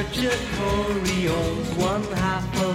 Richard Corey owns one half of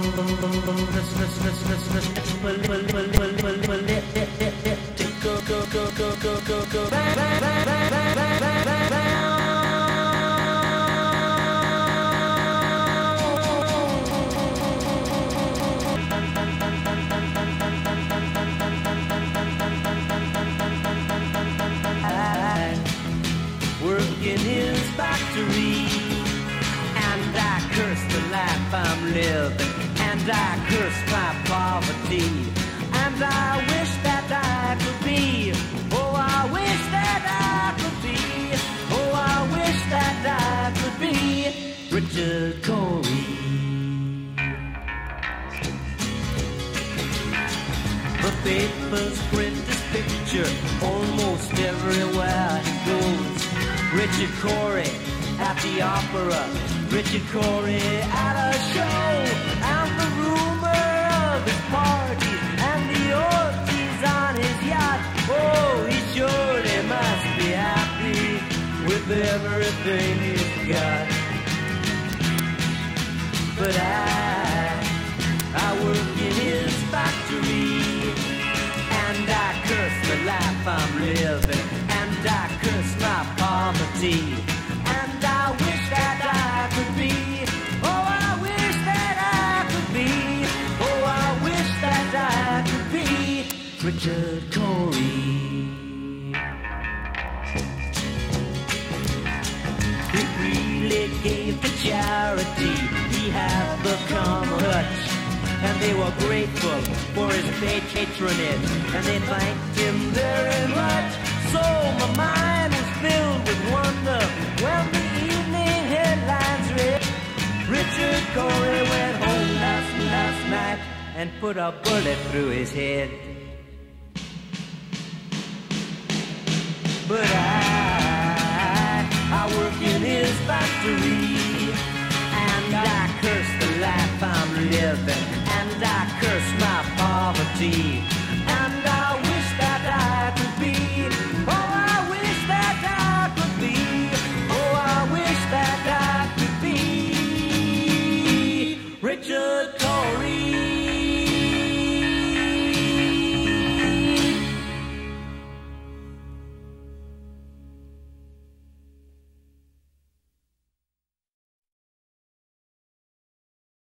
work in his factory. And I curse the life I'm living, and I curse my poverty, and I wish that I could be, oh I wish that I could be, oh I wish that I could be Richard Corey. The papers print this picture almost everywhere he goes. Richard Corey at the opera, Richard Corey at a show, and the rumor of his party, and the orgies on his yacht. Oh, he surely must be happy with everything he's got. But I work in his factory, and I curse the life I'm living, and I curse my poverty, and I wish that I could be, oh I wish that I could be, oh I wish that I could be Richard Corey. He really gave to charity, he had become a hutch, and they were grateful for his patronage, and they thanked him very much. So my mind was filled with wonder when the evening headlines read, Richard Corey went home last night and put a bullet through his head. But I work in his factory, and I curse the life I'm living, and I curse my poverty, and I wish that I could be, oh I wish that I could be, oh I wish that I could be Richard Corey.